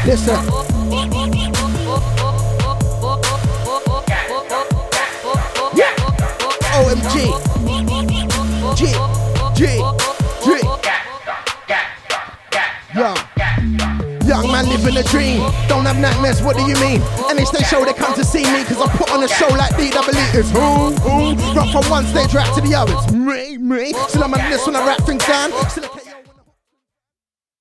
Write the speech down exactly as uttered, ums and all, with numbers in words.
Listen. O M G. G. G. G. Yo. Young man living a dream. Don't have nightmares, what do you mean? And they stay show, they come to see me, cause I put on a show like D W E. It's who, who, rock from one stage right to the other. It's me, me. Still I'm on this when I rap things down. Still